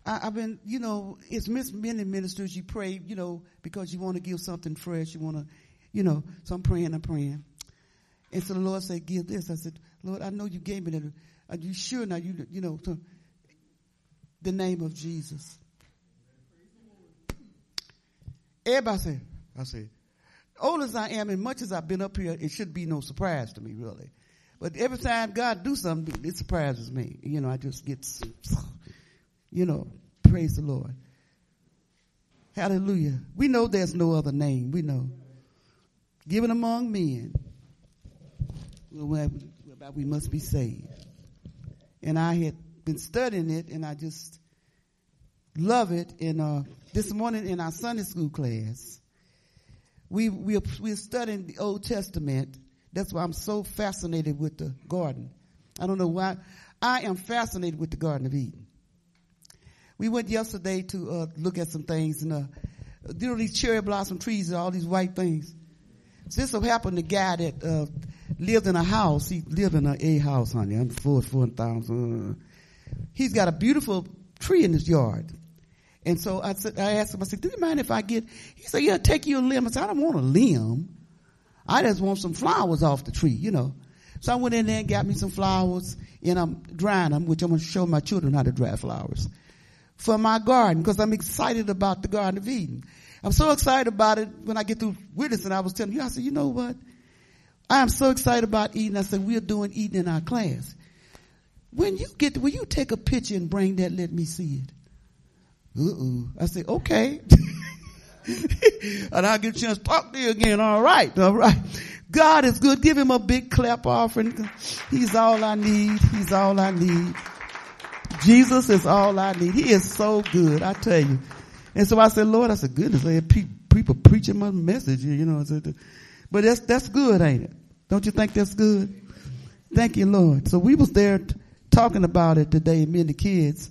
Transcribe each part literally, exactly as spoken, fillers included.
I, I've been, you know, it's many ministers you pray, you know, because you want to give something fresh. You want to, you know, so I'm praying, I'm praying. And so the Lord said, give this. I said, Lord, I know you gave me that. Are you sure now? You, you know, to the name of Jesus. Everybody said, I said, old as I am and much as I've been up here, it should be no surprise to me, really. But every time God do something, it surprises me. You know, I just get, you know, praise the Lord. Hallelujah. We know there's no other name. We know. Given among men, whereby we must be saved. And I had been studying it, and I just love it. And uh, this morning in our Sunday school class, we we we're studying the Old Testament. That's why I'm so fascinated with the garden. I don't know why. I am fascinated with the Garden of Eden. We went yesterday to uh, look at some things, and uh, you know these cherry blossom trees and all these white things. So this so happened the guy that uh, lived in a house. He lived in a, a house, honey. I'm four four thousand. He's got a beautiful tree in his yard. And so I said, I asked him, I said, do you mind if I get, he said, yeah, take you a limb. I said, I don't want a limb. I just want some flowers off the tree, you know. So I went in there and got me some flowers, and I'm drying them, which I'm going to show my children how to dry flowers for my garden, because I'm excited about the Garden of Eden. I'm so excited about it when I get through witnessing. I was telling you, I said, you know what? I am so excited about Eden. I said, we're doing Eden in our class. When you get, to, will you take a picture and bring that, let me see it? Uh-uh. I said, okay. And I'll get a chance to talk to you again. All right. All right. God is good. Give him a big clap offering. He's all I need. He's all I need. Jesus is all I need. He is so good. I tell you. And so I said, Lord, I said, goodness, people preaching my message, you know. But that's, that's good, ain't it? Don't you think that's good? Thank you, Lord. So we was there t- talking about it today, me and the kids,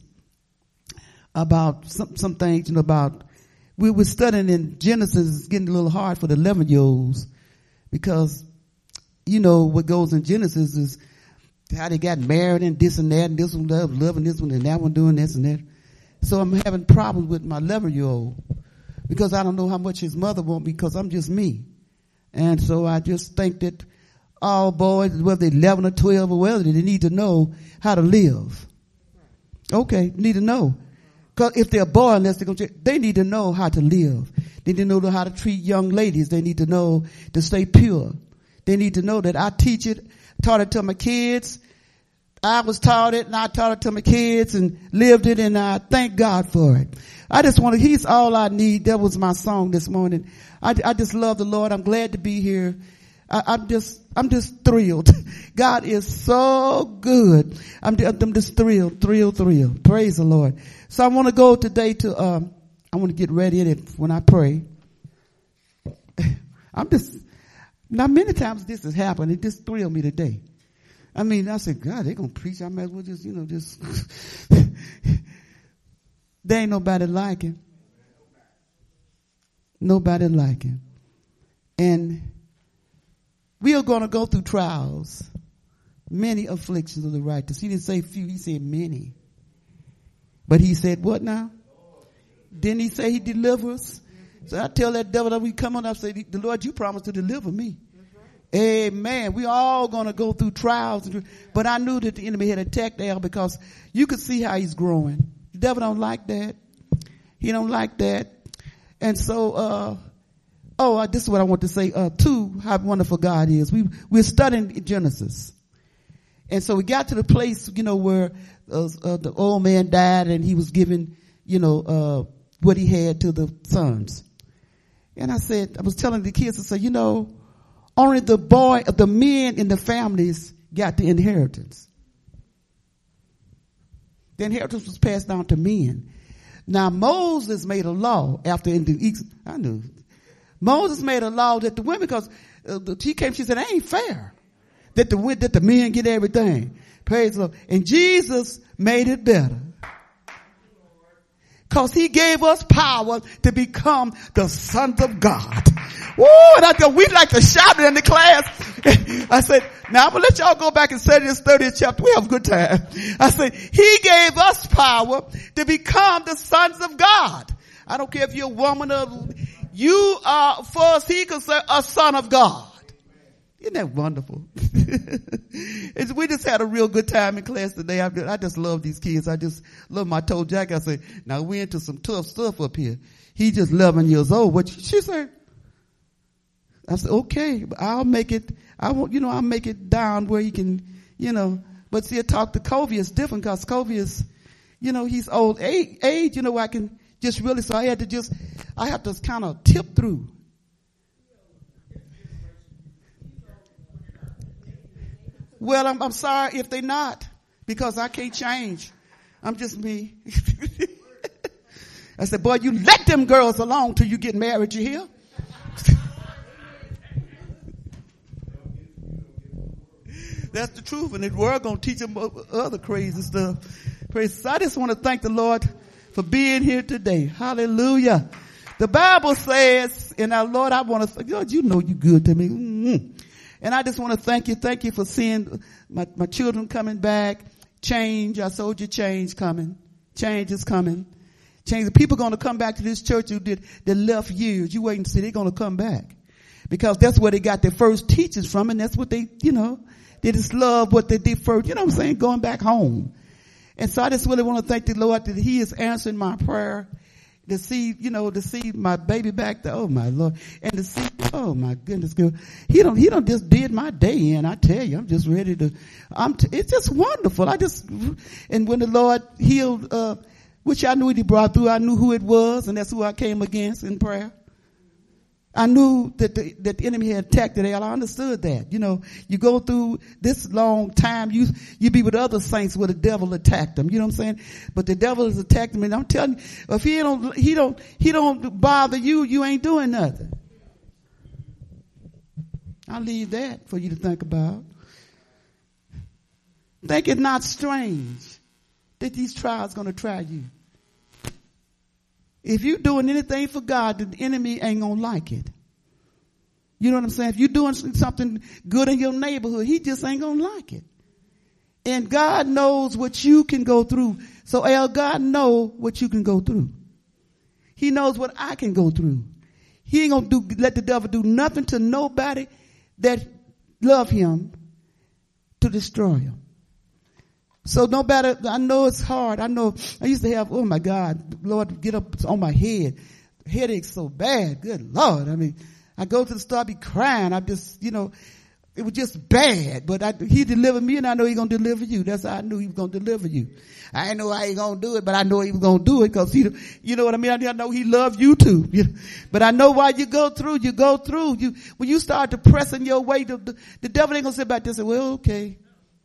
about some, some things, you know, about, we were studying in Genesis. It's getting a little hard for the eleven year olds because, you know, what goes in Genesis is how they got married and this and that and this one love, loving this one and that one doing this and that. So I'm having problems with my eleven year old because I don't know how much his mother wants because I'm just me. And so I just think that all boys, whether they're eleven or twelve or whether they need to know how to live. Okay, need to know. Because if they're a boy, unless they're going to, they need to know how to live. They need to know how to treat young ladies. They need to know to stay pure. They need to know that I teach it, taught it to my kids. I was taught it and I taught it to my kids and lived it, and I thank God for it. I just want to, he's all I need. That was my song this morning. I, I just love the Lord. I'm glad to be here. I, I'm just, I'm just thrilled. God is so good. I'm, I'm just thrilled, thrilled, thrilled. Praise the Lord. So I want to go today to, um, I want to get ready in it when I pray. I'm just, now many times this has happened. It just thrilled me today. I mean, I said, God, they're going to preach. I might as well just, you know, just, there ain't nobody like him. Nobody like him. And we are going to go through trials, many afflictions of the righteous. He didn't say few, he said many. But he said what now? Didn't he say he delivers? So I tell that devil that we come on, I say, the Lord, you promised to deliver me. Amen. We all going to go through trials. But I knew that the enemy had attacked there because you could see how he's growing. The devil don't like that. He don't like that. And so, uh, oh, uh, this is what I want to say, uh, too, how wonderful God is. We, we're studying Genesis. And so we got to the place, you know, where uh, uh, the old man died and he was giving, you know, uh, what he had to the sons. And I said, I was telling the kids, I said, you know, only the boy, the men in the families got the inheritance. The inheritance was passed down to men. Now Moses made a law after in the, I knew. Moses made a law that the women, because uh, she came, she said, it ain't fair that the, that the men get everything. Praise the Lord. And Jesus made it better. Cause he gave us power to become the sons of God. Woo, and I thought we like to shout it in the class. I said, Now I'm going to let y'all go back and study this thirtieth chapter. We have a good time. I say, he gave us power to become the sons of God. I don't care if you're a woman or you are, for us, he considered a son of God. Isn't that wonderful? We just had a real good time in class today. I, I just love these kids. I just love them. I told Jack, I said, now we're into some tough stuff up here. He just eleven years old. What she said? I said, okay, I'll make it, I won't, you know, I'll make it down where he can, you know, but see, I talk to Covey is different because Covey is, you know, he's old age, age, you know, I can just really, so I had to just, I have to kind of tip through. Well, I'm, I'm sorry if they're not, because I can't change. I'm just me. I said, boy, you let them girls alone till you get married, you hear? That's the truth, and the world gonna teach them other crazy stuff. Praise. So I just want to thank the Lord for being here today. Hallelujah. The Bible says, and our Lord, I want to, Lord, you know you good to me. Mm-hmm. And I just want to thank you. Thank you for seeing my, my children coming back. Change. I told you change coming. Change is coming. Change. The people going to come back to this church who did, that left years. You wait and see. They're going to come back. Because that's where they got their first teachers from. And that's what they, you know, they just love what they did first. You know what I'm saying? Going back home. And so I just really want to thank the Lord that he is answering my prayer. To see, you know, to see my baby back there. Oh my Lord. And to see, oh my goodness, girl. He don't, he don't just did my day in. I tell you, I'm just ready to, I'm, t- it's just wonderful. I just, and when the Lord healed, uh, which I knew he brought through, I knew who it was, and that's who I came against in prayer. I knew that the, that the enemy had attacked it. I understood that. You know, you go through this long time, you, you be with other saints where the devil attacked them. You know what I'm saying? But the devil has attacked them. And I'm telling you, if he don't, he don't, he don't bother you, you ain't doing nothing. I'll leave that for you to think about. Think it not strange that these trials going to try you. If you're doing anything for God, the enemy ain't going to like it. You know what I'm saying? If you're doing something good in your neighborhood, he just ain't going to like it. And God knows what you can go through. So, El, God know what you can go through. He knows what I can go through. He ain't going to do, let the devil do nothing to nobody that love him to destroy him. So no matter, I know it's hard. I know I used to have, oh my God, Lord, get up on my head. Headache so bad. Good Lord. I mean, I go to the store, I be crying. I just, you know, it was just bad. But I, he delivered me, and I know he's going to deliver you. That's how I knew he was going to deliver you. I didn't know how he going to do it, but I know he was going to do it because he, you know what I mean? I know he loved you too. But I know why you go through, you go through. You, when you start to pressing your way, the, the, the devil ain't going to sit back there and say, well, okay.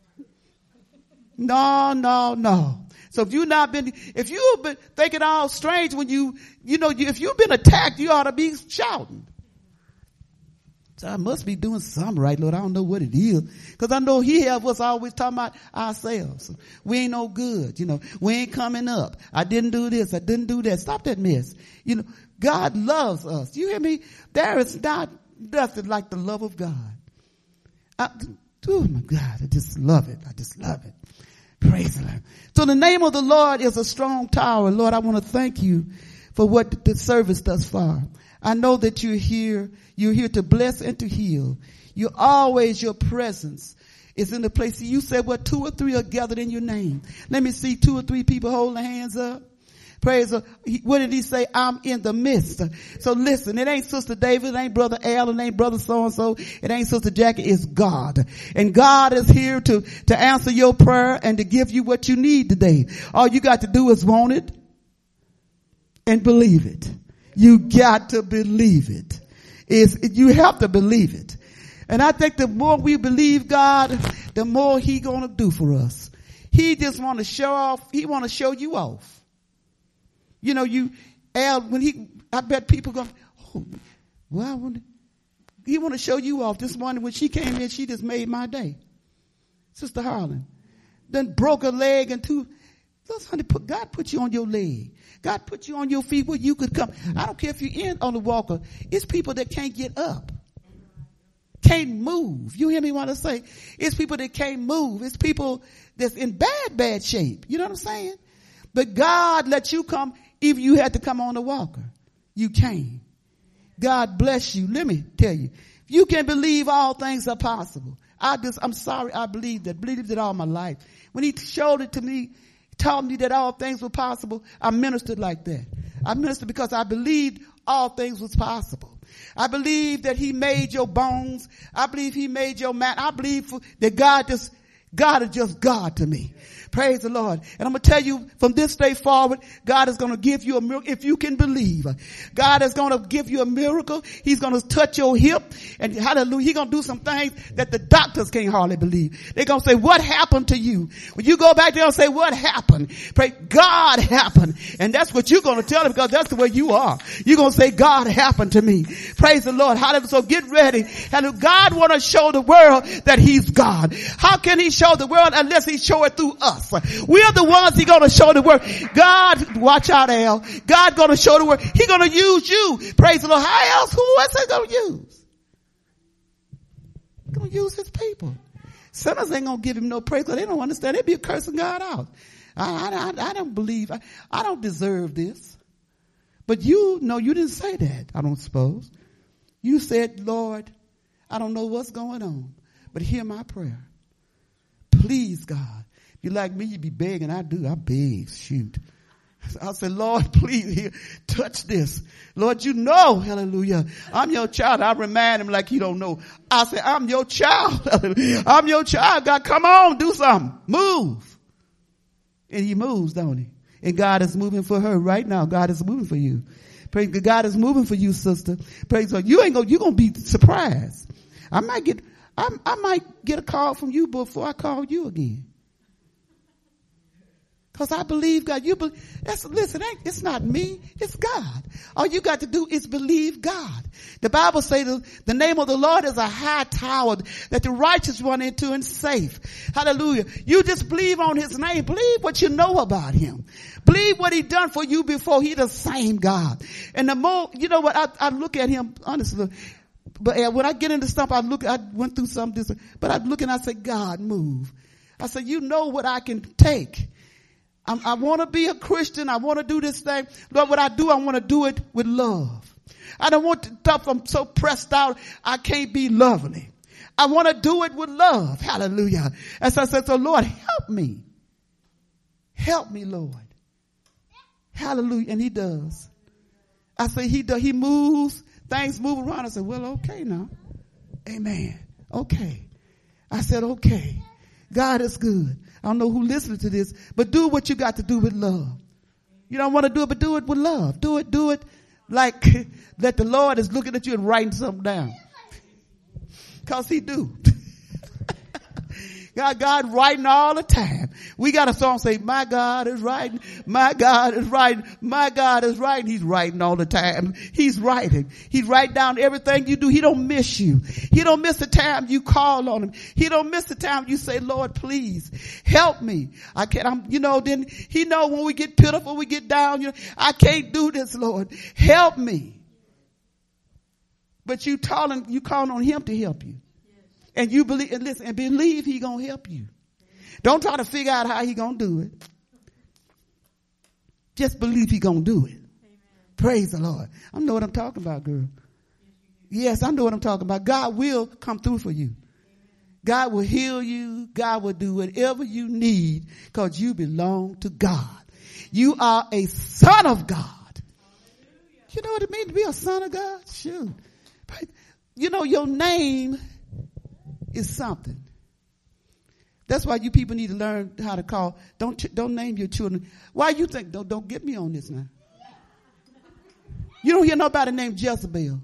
No, no, no. So if you've not been, if you've been thinking all strange when you, you know, if you've been attacked, you ought to be shouting. So I must be doing something right, Lord. I don't know what it is. Cause I know he have us always talking about ourselves. We ain't no good. You know, we ain't coming up. I didn't do this. I didn't do that. Stop that mess. You know, God loves us. You hear me? There is not nothing like the love of God. I, oh my God. I just love it. I just love it. Praise the Lord. So the name of the Lord is a strong tower. Lord, I want to thank you for what the service thus far. I know that you're here. You're here to bless and to heal. You're always, your presence is in the place. You said, well, two or three are gathered in your name. Let me see two or three people hold their hands up. Praise the Lord. What did he say? I'm in the midst. So listen, it ain't Sister David, it ain't Brother Al, it ain't Brother so-and-so, it ain't Sister Jackie, it's God. And God is here to, to answer your prayer and to give you what you need today. All you got to do is want it and believe it. You got to believe it. It's, you have to believe it. And I think the more we believe God, the more he gonna do for us. He just want to show off, he want to show you off. You know, you, Al, when he, I bet people go, oh, well, I want to, he want to show you off. This morning when she came in, she just made my day. Sister Harlan. Then broke her leg and two, honey, put, God put you on your leg. God put you on your feet where you could come. I don't care if you're in on the walker. It's people that can't get up. can't move. You hear me want to say? It's people that can't move. It's people that's in bad, bad shape. You know what I'm saying? But God let you come, even you had to come on a walker. You came. God bless you. Let me tell you, if you can believe all things are possible. I just, I'm sorry, I believe that, believed it all my life. When he showed it to me, taught me that all things were possible, I ministered like that. I ministered because I believed all things was possible. I believe that he made your bones. I believe he made your man. I believe that God just, God is just God to me. Praise the Lord. And I'm going to tell you from this day forward, God is going to give you a miracle if you can believe. God is going to give you a miracle. He's going to touch your hip and hallelujah. He's going to do some things that the doctors can't hardly believe. They're going to say, what happened to you? When you go back there and say, what happened? Pray, God happened. And that's what you're going to tell them because that's the way you are. You're going to say, God happened to me. Praise the Lord. Hallelujah. So get ready. Hallelujah. God want to show the world that he's God. How can he show the world unless he show it through us? We're the ones he gonna show the world. God, watch out, Al. God gonna show the world. He gonna use you. Praise the Lord. How else? Who else he gonna use? He gonna use his people. Sinners ain't gonna give him no praise because they don't understand. They'd be cursing God out. I, I, I don't believe. I, I don't deserve this. But you know you didn't say that, I don't suppose. You said, Lord, I don't know what's going on, but hear my prayer. Please, God. If you like me, you be begging. I do. I beg. Shoot. I said, Lord, please here, touch this. Lord, you know, hallelujah. I'm your child. I remind him like he don't know. I said, I'm your child. I'm your child. God, come on, do something. Move. And he moves, don't he? And God is moving for her right now. God is moving for you. Praise God. God is moving for you, sister. Praise God. You ain't gonna, you're gonna be surprised. I might get, I, I might get a call from you before I call you again. Because I believe God. You believe, that's, listen, it's not me. It's God. All you got to do is believe God. The Bible says the, the name of the Lord is a high tower that the righteous run into and safe. Hallelujah. You just believe on his name. Believe what you know about him. Believe what he done for you before. He the same God. And the more, you know what, I, I look at him, honestly, but uh, when I get into stuff, I look, I went through something, this, but I look and I say, God, move. I said, you know what I can take. I'm, I want to be a Christian. I want to do this thing. Lord, what I do, I want to do it with love. I don't want to stuff. I'm so pressed out. I can't be lovely. I want to do it with love. Hallelujah. And so I said, so Lord, help me. Help me, Lord. Hallelujah. And he does. I say he does. He moves. Things move around. I said, well, okay now. Amen. Okay. I said, okay. God is good. I don't know who listens to this, but do what you got to do with love. You don't want to do it, but do it with love. Do it, do it like that the Lord is looking at you and writing something down. Cause he do. God, God writing all the time. We got a song say, my God is writing, my God is writing, my God is writing. He's writing all the time. He's writing. He's writing down everything you do. He don't miss you. He don't miss the time you call on him. He don't miss the time you say, Lord, please help me. I can't, I'm, you know, then he know when we get pitiful, we get down, you know, I can't do this, Lord. Help me. But you calling, you calling on him to help you. And you believe, and listen, and believe he gonna help you. Don't try to figure out how he gonna do it. Just believe he gonna do it. Amen. Praise the Lord. I know what I'm talking about, girl. Yes, I know what I'm talking about. God will come through for you. God will heal you. God will do whatever you need because you belong to God. You are a son of God. You know what it means to be a son of God? Shoot. You know, your name is something. That's why you people need to learn how to call. Don't don't name your children. Why you think? Don't don't get me on this now. You don't hear nobody named Jezebel.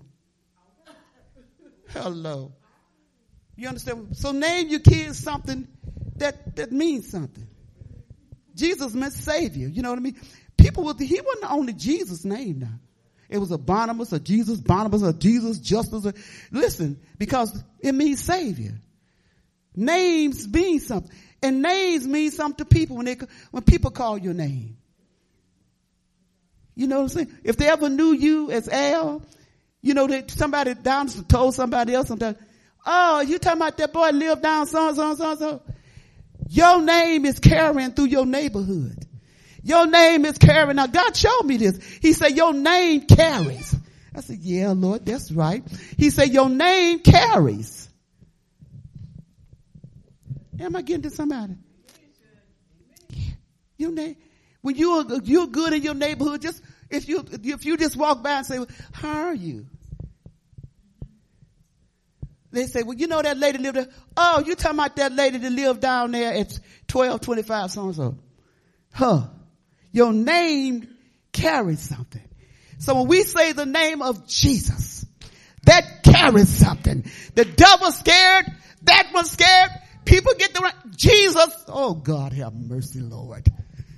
Hello. You understand? So name your kids something that that means something. Jesus meant Savior. You know what I mean? People with he wasn't only Jesus' name now. It was a Barnabas, a Jesus, Barnabas, a Jesus, Justus. A, listen, because it means Savior. Names mean something. And names mean something to people when they, when people call your name. You know what I'm saying? If they ever knew you as Al, you know, that somebody down told somebody else sometimes, Oh, you talking about that boy lived down so and so and so and so. Your name is carrying through your neighborhood. Your name is carrying. Now God showed me this. He said your name carries. I said, yeah, Lord, that's right. He said your name carries. Am I getting to somebody? Yeah. Your name. When you're, you're good in your neighborhood, just, if you, if you just walk by and say, well, how are you? They say, well, you know that lady lived there. Oh, you talking about that lady that lived down there at twelve twenty-five so and so. Huh. Your name carries something. So when we say the name of Jesus, that carries something. The devil's scared. That one's scared. People get the right. Jesus. Oh God, have mercy, Lord.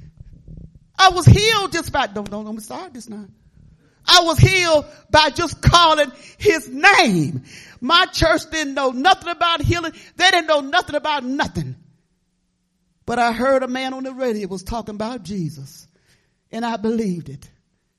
I was healed just by, don't, don't, don't start this now. I was healed by just calling his name. My church didn't know nothing about healing. They didn't know nothing about nothing. But I heard a man on the radio was talking about Jesus. And I believed it.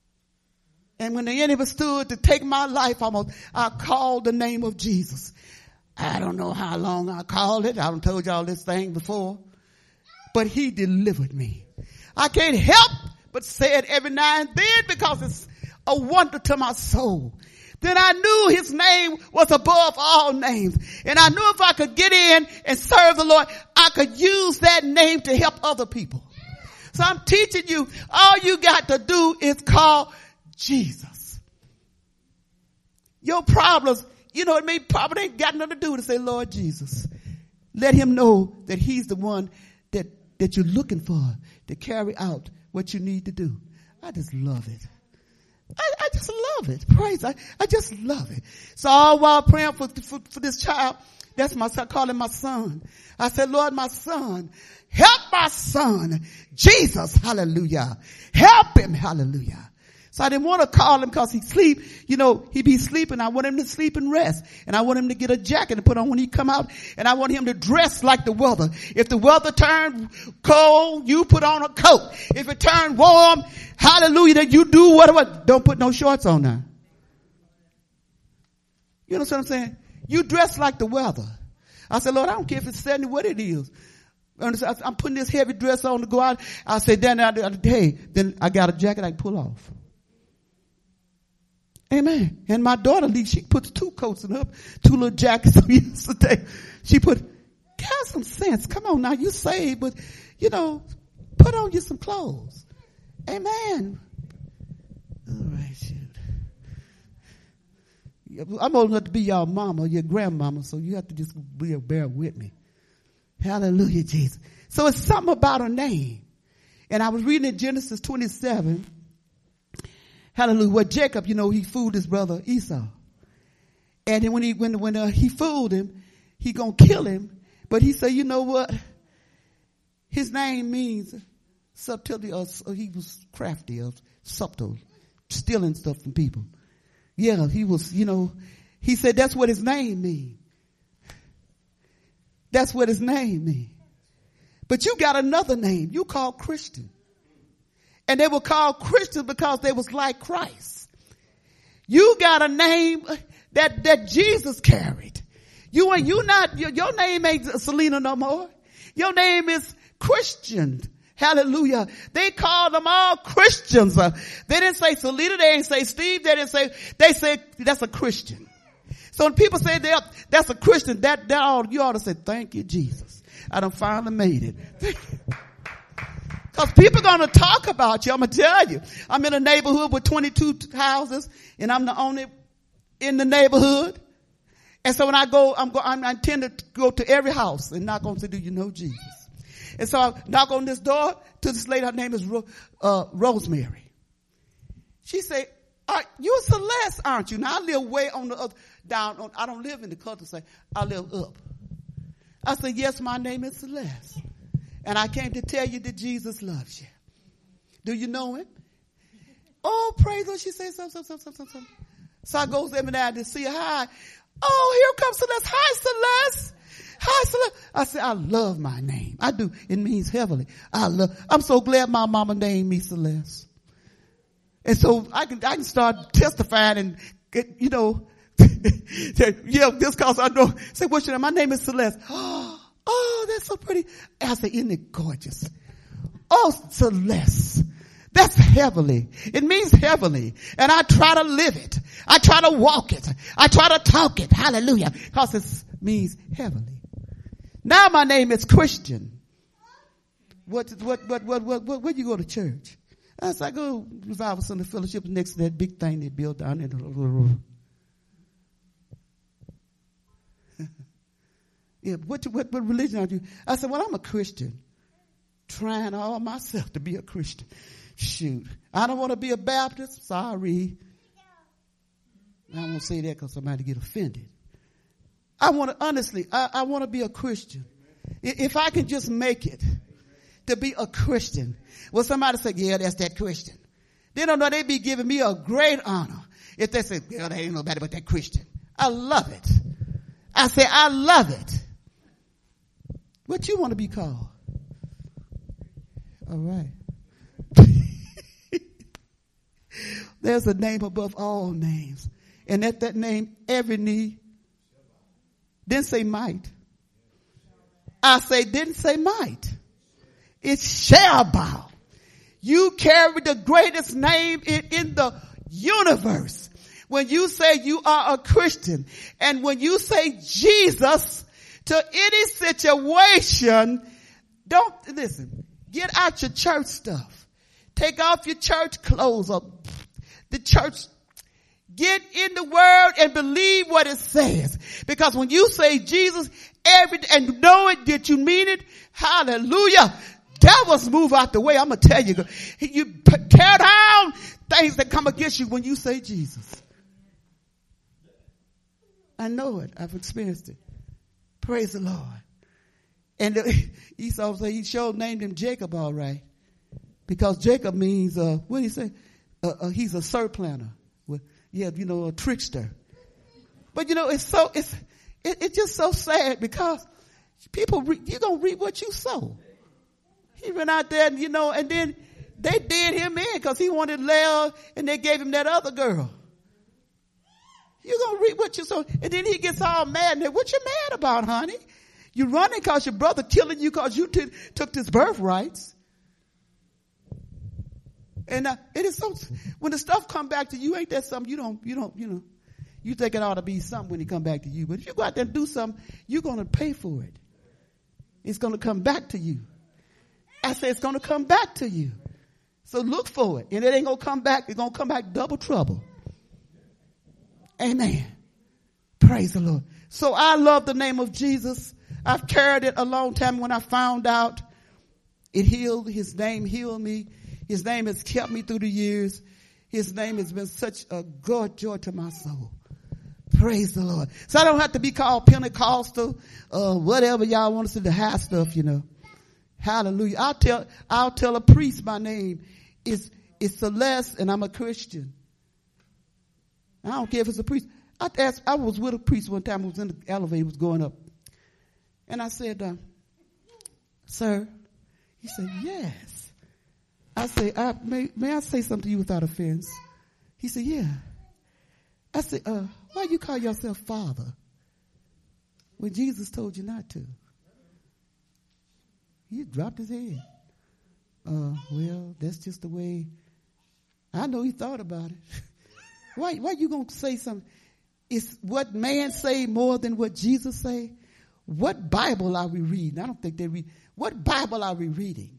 And when the enemy stood to take my life almost, I called the name of Jesus. I don't know how long I called it. I done told y'all this thing before. But he delivered me. I can't help but say it every now and then because it's a wonder to my soul. Then I knew his name was above all names. And I knew if I could get in and serve the Lord, I could use that name to help other people. So I'm teaching you, all you got to do is call Jesus. Your problems, you know what I mean? Probably ain't got nothing to do to say, Lord Jesus. Let him know that he's the one that, that you're looking for to carry out what you need to do. I just love it. I, I just love it. Praise. I, I just love it. So all while praying for, for, for this child, that's my son, I call him my son. I said, Lord, my son, help my son. Jesus, hallelujah. Help him, hallelujah. So I didn't want to call him because he sleep. You know, he be sleeping. I want him to sleep and rest. And I want him to get a jacket to put on when he come out. And I want him to dress like the weather. If the weather turned cold, you put on a coat. If it turned warm, hallelujah, that you do whatever. Don't put no shorts on now. You know what I'm saying? You dress like the weather. I said, Lord, I don't care if it's seventy, what it is. I'm putting this heavy dress on to go out. I said, then, hey, then I got a jacket I can pull off. Amen. And my daughter, she puts two coats in her, two little jackets on yesterday. She put, have some sense. Come on now, you saved, but, you know, put on you some clothes. Amen. All right, shoot. I'm old enough to be your mama, your grandmama, so you have to just bear with me. Hallelujah, Jesus. So it's something about a name. And I was reading in Genesis twenty-seven. Hallelujah. Where Jacob, you know, he fooled his brother Esau. And then when he, when, when uh, he fooled him, he gonna kill him. But he said, you know what? His name means subtlety, or, or he was crafty or subtle, stealing stuff from people. Yeah, he was, you know, he said that's what his name means. That's what his name means. But you got another name. You called Christian. And they were called Christians because they was like Christ. You got a name that, that Jesus carried. You ain't, you not, your, your name ain't Selena no more. Your name is Christian. Hallelujah. They called them all Christians. Uh, they didn't say Selena. They didn't say Steve. They didn't say, they said that's a Christian. So when people say that, that's a Christian, that, that all, you ought to say, thank you, Jesus. I done finally made it. Because people are going to talk about you. I'm going to tell you. I'm in a neighborhood with twenty-two houses, and I'm the only in the neighborhood. And so when I go, I'm go, I'm, I tend to go to every house and knock on, say, do you know Jesus? And so I knock on this door to this lady. Her name is Ro, uh, Rosemary. She said, uh, you're Celeste, aren't you? Now I live way on the other, down on, I don't live in the cul-de-sac. I live up. I said, yes, my name is Celeste. And I came to tell you that Jesus loves you. Do you know him? Oh, praise the Lord. She said something, something, something, something. So I goes every now and then to see her. Hi. Oh, here comes Celeste. Hi, Celeste. Hi, Celeste. I said, I love my name. I do. It means heavenly. I love, I'm so glad my mama named me Celeste. And so I can, I can start testifying and get, you know, Yeah, this cause I know. Say, what's your name? My name is Celeste. Oh, that's so pretty. I say, isn't it gorgeous? Oh, Celeste. That's heavenly. It means heavenly. And I try to live it. I try to walk it. I try to talk it. Hallelujah. Because it means heavenly. Now my name is Christian. What, what, what, what, what, what, where you go to church? I said, I go Revival Sunday Fellowship next to that big thing they built down there. Yeah, what, what, what religion are you? I said, well, I'm a Christian. Trying all myself to be a Christian. Shoot. I don't want to be a Baptist. Sorry. I won't say that because somebody get offended. I want to, honestly, I, I want to be a Christian. If I can just make it to be a Christian. Well, somebody say, yeah, that's that Christian. They don't know they be giving me a great honor. If they say, well, there ain't nobody but that Christian. I love it. I say, I love it. What you want to be called? All right. There's a name above all names. And at that name, every knee didn't say might. I say didn't say might. It shall bow. You carry the greatest name in, in the universe. When you say you are a Christian and when you say Jesus to any situation, don't listen. Get out your church stuff. Take off your church clothes up. The church, get in the word and believe what it says. Because when you say Jesus, every, and know it, did you mean it? Hallelujah. Devils move out the way. I'm going to tell you, you tear down things that come against you when you say Jesus. I know it. I've experienced it. Praise the Lord. And the, Esau said he sure named him Jacob, all right. Because Jacob means, uh, what did he say? Uh, uh, he's a surplanter. Well, yeah, you know, a trickster. But you know, it's so, it's, it, it's just so sad because people, re- you're going to reap what you sow. He went out there and, you know, and then they did him in because he wanted Leah and they gave him that other girl. You're going to reap what you sow. And then he gets all mad. And what you mad about, honey? You're running because your brother killing you because you t- took his birthrights. And uh, it is so, when the stuff come back to you, ain't that something you don't, you don't, you know, you think it ought to be something when it come back to you. But if you go out there and do something, you're going to pay for it. It's going to come back to you. I say it's going to come back to you. So look for it. And it ain't going to come back. It's going to come back double trouble. Amen. Praise the Lord. So I love the name of Jesus. I've carried it a long time. When I found out it healed, his name healed me. His name has kept me through the years. His name has been such a good joy to my soul. Praise the Lord. So I don't have to be called Pentecostal, uh, whatever y'all want to say, the high stuff, you know. Hallelujah. I'll tell, I'll tell a priest my name is, is Celeste and I'm a Christian. I don't care if it's a priest. I asked, I was with a priest one time. I was in the elevator, was going up. And I said, uh, sir, he said, yes. I said, I, may, may I say something to you without offense? He said, yeah. I said, uh, why you call yourself Father when Jesus told you not to? He dropped his head. Uh, well, that's just the way. I know he thought about it. why, why you gonna say something? Is what man say more than what Jesus say? What Bible are we reading? I don't think they read. What Bible are we reading?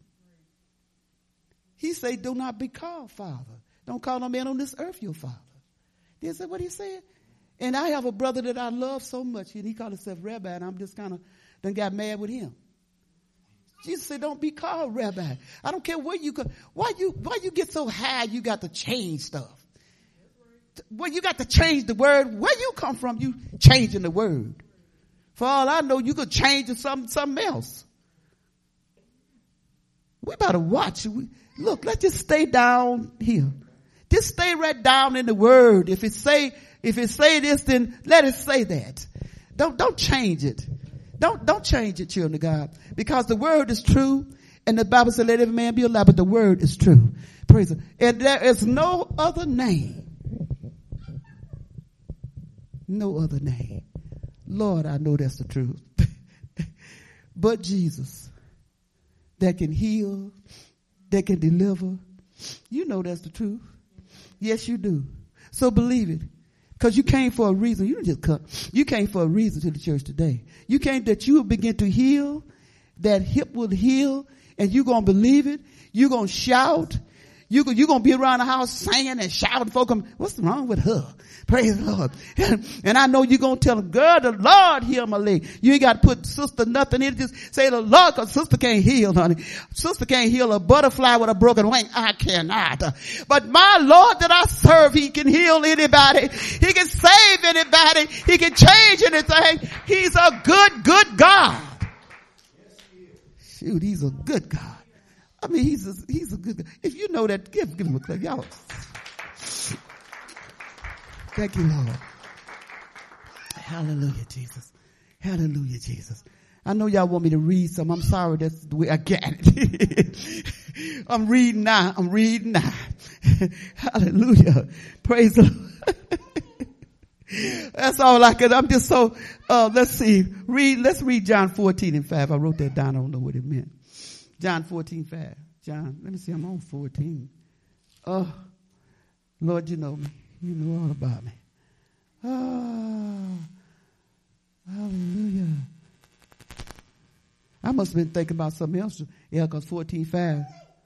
He say, do not be called Father. Don't call no man on this earth your Father. Is that what he said? And I have a brother that I love so much, and he called himself Rabbi, and I'm just kind of done got mad with him. Jesus said, don't be called Rabbi. I don't care where you go. Why you, why you get so high you got to change stuff? Well, you got to change the word. Where you come from, you changing the word. For all I know, you could change to something, something else. We better watch. We, look, let's just stay down here. Just stay right down in the word. If it say, if it say this, then let it say that. Don't, don't change it. Don't, don't change it, children of God. Because the word is true. And the Bible said, let every man be a lie, but the word is true. Praise it. And there is no other name No other name. Lord, I know that's the truth. But Jesus, that can heal, that can deliver. You know that's the truth. Yes, you do. So believe it. Because you came for a reason. You didn't just come. You came for a reason to the church today. You came that you will begin to heal, that hip will heal, and you're going to believe it. You're going to shout. You, you're going to be around the house singing and shouting. Folk come, what's wrong with her? Praise the Lord. And I know you're going to tell them, girl, the Lord healed my leg. You ain't got to put sister nothing in it. Just say the Lord, because sister can't heal, honey. Sister can't heal a butterfly with a broken wing. I cannot. But my Lord that I serve, he can heal anybody. He can save anybody. He can change anything. He's a good, good God. Shoot, he's a good God. I mean, he's a, he's a good God. If you know that, give, give him a clap. Y'all. Thank you, Lord. Hallelujah, Jesus. Hallelujah, Jesus. I know y'all want me to read some. I'm sorry, that's the way I got it. I'm reading now. I'm reading now. Hallelujah. Praise the Lord. That's all I can. I'm just so, uh, let's see. Read, let's read John fourteen and five. I wrote that down. I don't know what it meant. John fourteen, five. John, let me see. I'm on fourteen. Oh, Lord, you know me. You know all about me. Oh, hallelujah. I must have been thinking about something else. Yeah, because fourteen, five.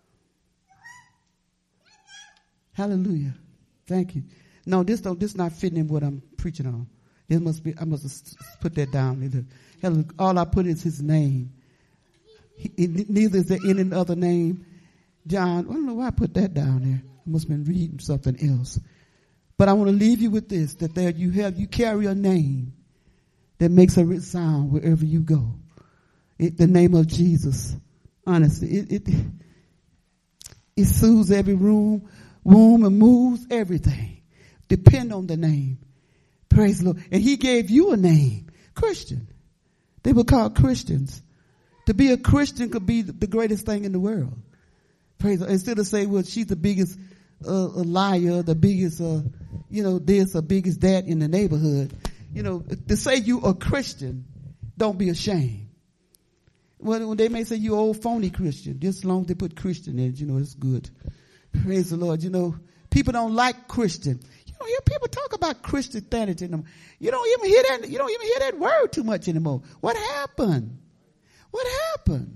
Hallelujah. Thank you. No, this don't, this not fitting in what I'm preaching on. This must be, I must have put that down. All I put is his name. He, neither is there any other name. John, I don't know why I put that down there. I must have been reading something else. But I want to leave you with this, that there you have, you carry a name that makes a rich sound wherever you go. It, the name of Jesus. Honestly, it, it, it soothes every room, womb and moves everything. Depend on the name. Praise the Lord. And he gave you a name, Christian. They were called Christians. To be a Christian could be the greatest thing in the world. Praise the Lord. Instead of saying, well, she's the biggest uh, a liar, the biggest, uh, you know, this, or biggest that in the neighborhood. You know, to say you a Christian, don't be ashamed. Well, they may say you old phony Christian, just as long as they put Christian in it, you know, it's good. Praise the Lord. You know, people don't like Christian. You don't hear people talk about Christianity anymore. You don't even hear that, you don't even hear that word too much anymore. What happened? What happened?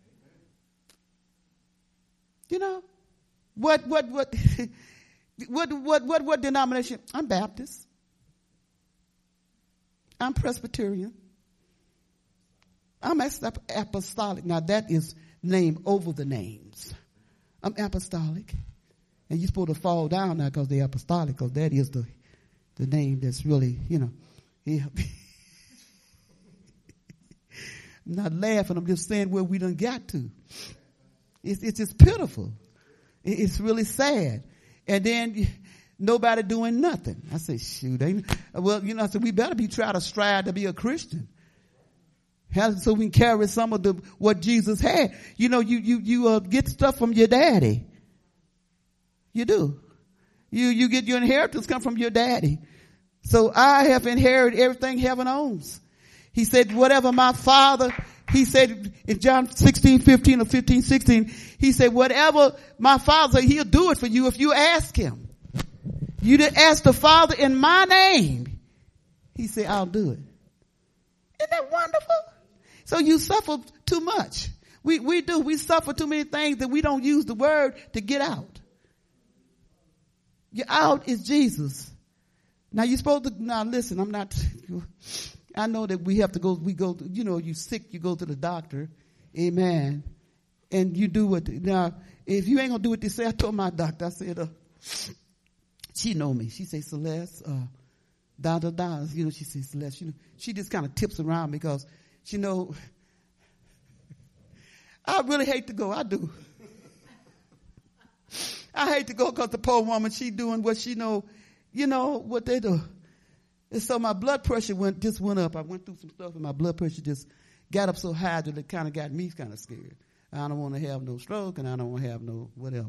You know, what, what, what, what, what, what, what denomination? I'm Baptist. I'm Presbyterian. I'm apostolic. Now that is name over the names. I'm apostolic. And you're supposed to fall down now because they're apostolic, because that is the, the name that's really, you know. Yeah. I'm not laughing. I'm just saying where we done got to. It's, it's just pitiful. It's really sad. And then nobody doing nothing. I say, shoot. Ain't, well, you know, I said, we better be trying to strive to be a Christian. So we can carry some of the, what Jesus had. You know, you, you, you, uh, get stuff from your daddy. You do. You, you get your inheritance come from your daddy. So I have inherited everything heaven owns. He said, whatever my father, he said in John sixteen, fifteen or fifteen, sixteen, he said, whatever my father, he'll do it for you if you ask him. You did ask the Father in my name. He said, I'll do it. Isn't that wonderful? So you suffer too much. We, we do. We suffer too many things that we don't use the word to get out. Your out is Jesus. Now you're supposed to, now listen, I'm not, I know that we have to go, we go, you know, you sick, you go to the doctor. Amen. And you do what, now, if you ain't gonna do what they say, I told my doctor, I said, uh, she know me. She say, Celeste, uh, da, da, da. You know, she says, Celeste, you know, she just kind of tips around because she know, I really hate to go. I do. I hate to go because the poor woman, she doing what she know, you know, what they do. And so my blood pressure went, just went up. I went through some stuff and my blood pressure just got up so high that it kind of got me kind of scared. I don't want to have no stroke and I don't want to have no whatever.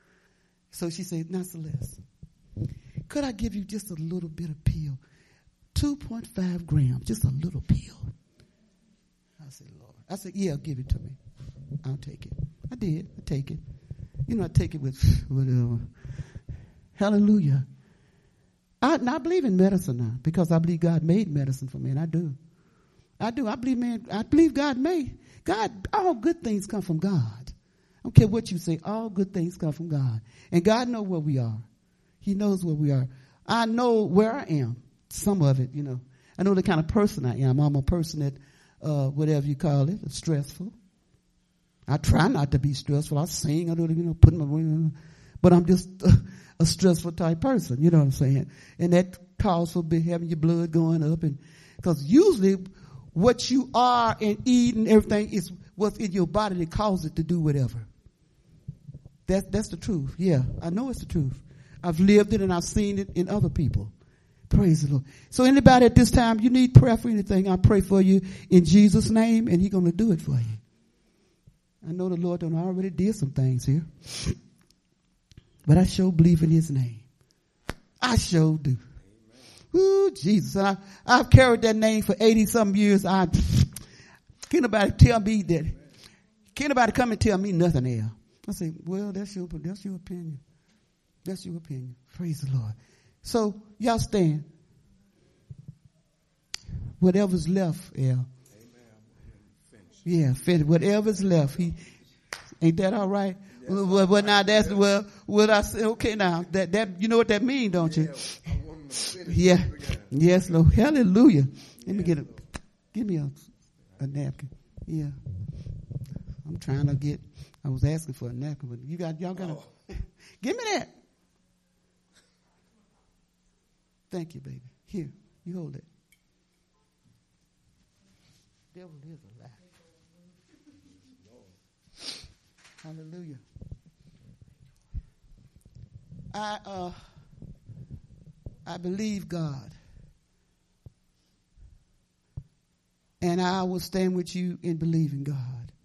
So she said, now Celeste, could I give you just a little bit of pill two point five grams, just a little pill. I said, Lord. I said, yeah, give it to me. I'll take it. I did. I take it. You know, I take it with whatever. Hallelujah. I, I believe in medicine now because I believe God made medicine for me, and I do. I do. I believe, man, I believe God made. God, all good things come from God. I don't care what you say. All good things come from God. And God knows where we are. He knows where we are. I know where I am. Some of it, you know. I know the kind of person I am. I'm a person that, uh, whatever you call it, stressful. I try not to be stressful. I sing. I don't, you know, put my, but I'm just a, a stressful type person. You know what I'm saying? And that calls for having your blood going up. And because usually what you are and eat and everything is what's in your body that causes it to do whatever. That's, that's the truth. Yeah, I know it's the truth. I've lived it and I've seen it in other people. Praise the Lord. So anybody at this time, you need prayer for anything, I pray for you in Jesus' name, and He's going to do it for you. I know the Lord done already did some things here. But I sure believe in His name. I sure do. Ooh, Jesus. And I, I've carried that name for eighty some years. I can't nobody tell me that. Can't nobody come and tell me nothing else. I say, well, that's your, that's your opinion. That's your opinion. Praise the Lord. So y'all stand. Whatever's left, L. Yeah, finish. Whatever's left. He ain't that all right? Yes, well, well, well now that's well. Well, I say okay. Now that that you know what that means, don't you? Yeah. Yeah. Yes, Lord. Hallelujah. Let me get a. Give me a, a napkin. Yeah. I'm trying to get. I was asking for a napkin, but you got y'all got. Oh. Give me that. Thank you, baby. Here, you hold it. Devil is a lie. Hallelujah. I uh I believe God. And I will stand with you in believing God.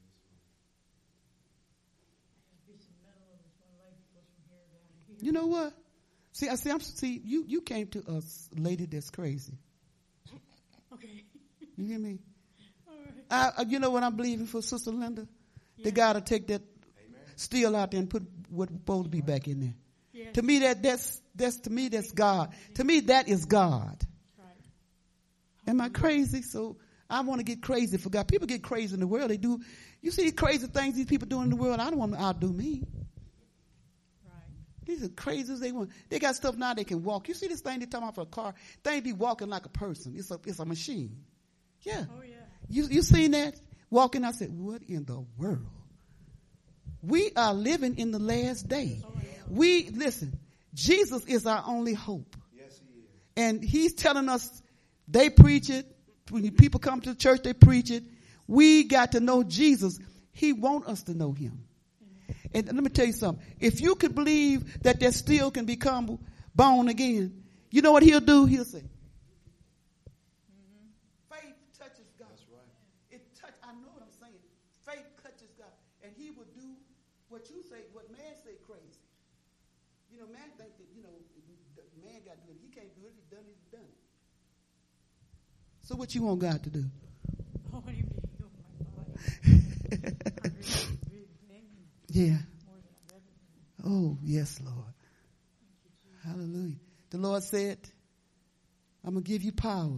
You know what? See, I see I'm see you you came to a lady that's crazy. Okay. You hear me? All right. I, I you know what I'm believing for, Sister Linda? Yeah. They gotta take that steel out there and put what's supposed to be back in there. Yeah. To me, that that's that's to me that's God. To me, that is God. Right. Am I crazy? So I want to get crazy for God. People get crazy in the world. They do. You see these crazy things these people doing in the world. I don't want to outdo me. Right. These are crazy as they want. They got stuff now they can walk. You see this thing they talking about for a car? Thing be walking like a person. It's a it's a machine. Yeah. Oh yeah. You you seen that walking? I said, what in the world? We are living in the last day. We, listen, Jesus is our only hope. Yes, He is. And He's telling us, they preach it. When people come to the church, they preach it. We got to know Jesus. He wants us to know Him. And let me tell you something. If you could believe that that steel can become bone again, you know what He'll do? He'll say, faith touches God. That's right. It touch, I know what I'm saying. Faith touches God. And He will do what you say, what man say crazy. You know, man think that, you know, man got to do it. He can't do it. He's done it. He's done it. So what you want God to do? Oh, what do you mean? Oh, my God. Yeah. Oh, yes, Lord. Hallelujah. The Lord said, I'm going to give you power.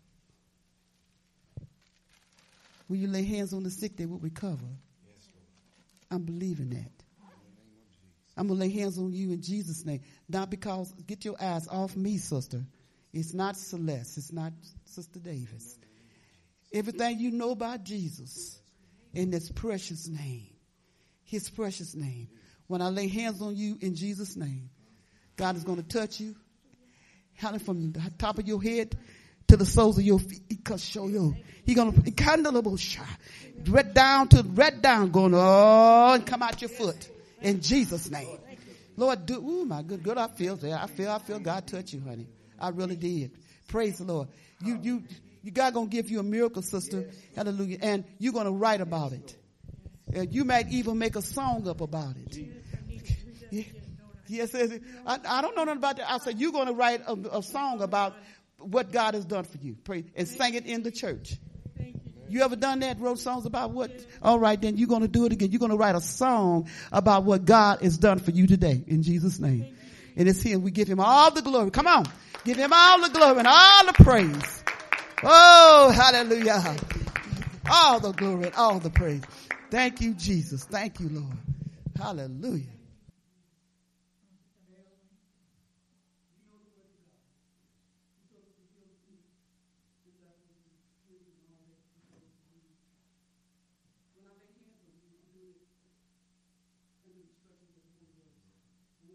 When you lay hands on the sick, they will recover. Yes, Lord. I'm believing that. I'm going to lay hands on you in Jesus' name. Not because, get your eyes off me, sister. It's not Celeste. It's not Sister Davis. Everything you know about Jesus in His precious name. His precious name. When I lay hands on you in Jesus' name, God is going to touch you. From the top of your head to the soles of your feet. He's going to kind of little shot. Right down to, right down, going, oh, and come out your foot. In Jesus' name. Lord, do, ooh, my good, good, I feel there. I feel, I feel God touch you, honey. I really did. Praise the Lord. You, you, you, God gonna give you a miracle, sister. Hallelujah. And you're gonna write about it. And you might even make a song up about it. Yeah. Yes, I, I don't know nothing about that. I said, you're gonna write a, a song about what God has done for you. Pray and sing it in the church. Thank you. You ever done that? Wrote songs about what? All right, then you're going to do it again. You're going to write a song about what God has done for you today in Jesus' name. And it's him. We give him all the glory. Come on. Give him all the glory and all the praise. Oh, hallelujah. All the glory and all the praise. Thank you, Jesus. Thank you, Lord. Hallelujah.